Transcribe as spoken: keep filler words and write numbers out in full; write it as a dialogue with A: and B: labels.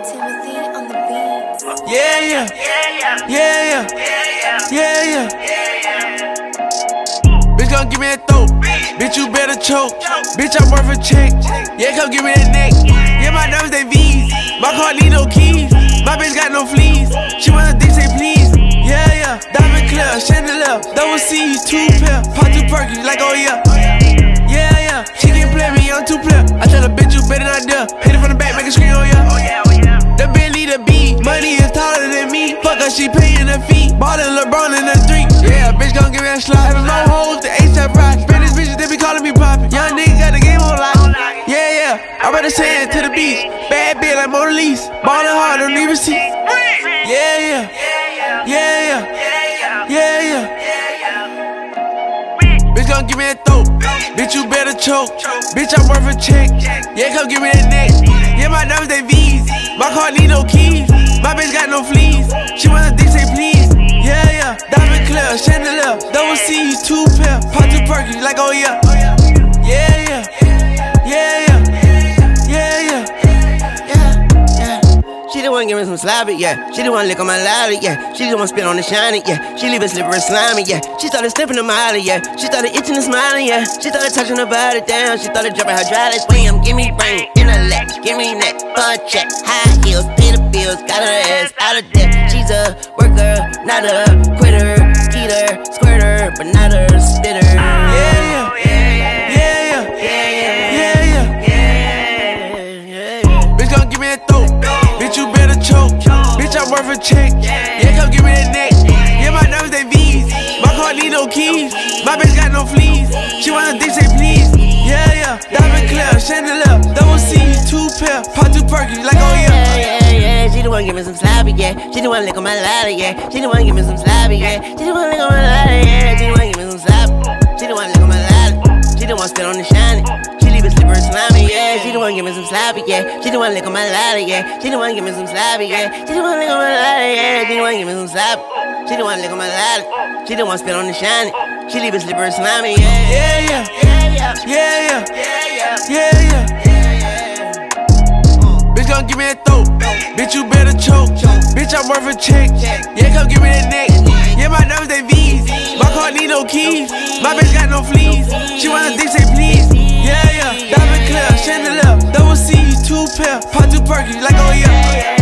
A: Timothy on the beat.
B: Yeah, yeah, yeah, yeah, yeah, yeah, yeah. Bitch, gon' give me that throat. Bitch, you better choke. Bitch, I'm worth a check. Yeah, come give me that neck. Yeah, my numbers, they V's. My car need no keys. My bitch got no fleas. She wanna dick, say please. Yeah, yeah, diamond clear, chandelier, double C's, two pair, pop two perky, like oh yeah. Yeah, yeah, she can't play me, I'm two player. I tell a bitch you better not dare. Hit it from the back, make it scream, oh yeah. Oh yeah, oh yeah. The Bentley, the B, money is taller than me. Fuck her, she paying the fee. Ballin' LeBron in the three. Yeah, bitch gon' give me that slot. Having more hoes than A$AP Rocky. Spanish bitches, they be calling me poppin'. Young nigga got the game on lock. Yeah, yeah, I better send it to the beach. Bad bitch like Mona Lisa. Ballin' hard, don't need receipt. Yeah, yeah, yeah, yeah, yeah, yeah. Bitch gon' give me that throat. Bitch, you better choke. Bitch, I'm worth a check. Yeah, come give me that neck. Yeah, my numbers, they V's. My car need no keys. My bitch got no fleas. She wanna dick, say please. Yeah, yeah, diamond clear, chandelier, double C's, two pair, pop two perky, like oh yeah. Yeah, yeah, yeah, yeah, yeah, yeah, yeah.
C: She the one give me some sloppy, yeah. She the one lick on my ladder, yeah. She the one spit on the shiny, yeah. She leave it slippery slimy, yeah. She started sniffing the molly, yeah. She started itching and smiling, yeah. She started touching her body down. She started dropping hydraulics. Wham, give me brain, intellect, give me neck, fun check, high heels, pay the bills, got her ass out of debt. She's a worker, not a quitter, skeeter, squirter, but not a spitter.
B: Yeah, yeah, yeah, yeah, yeah, yeah, yeah. Bitch gon' give me that throat. Bitch, you better choke. Bitch, I'm worth a check. Yeah, come give me that neck. Yeah, my numbers, they V's. My car need no keys. My bitch got no fleas. She wanna dick, say please. Yeah, yeah, diamond clear, chandelier, double C's, two pair, pop two perky, like oh yeah.
C: Yeah, yeah, she the one give me some sloppy, yeah. She the one lick on my ladder, yeah. She the one give me some sloppy, yeah. She the one lick on my ladder, yeah. She the one give me some sloppy. She the one lick on my ladder. She the one spit on the shiny. She leave it slippery slimy, yeah. She the one give me some sloppy, yeah. She the one lick on my ladder, yeah. She the one give me some sloppy, yeah. She the one lick on my ladder, yeah. She the one give me some sloppy. She the one lick on my ladder. She the one spit on the shiny. She leave it slippery slimy, yeah.
B: Yeah, yeah, yeah, yeah, yeah, yeah, yeah. Bitch gon' give me that throat. Bitch, you better choke. Bitch, I'm worth a check. Yeah, come give me that neck. Yeah, my numbers, they V's. My car need no keys. My bitch got no fleas. She wanna dick, say please. Yeah, yeah, diamond clear, chandelier, double C's, two pair, pop two perky, like oh yeah.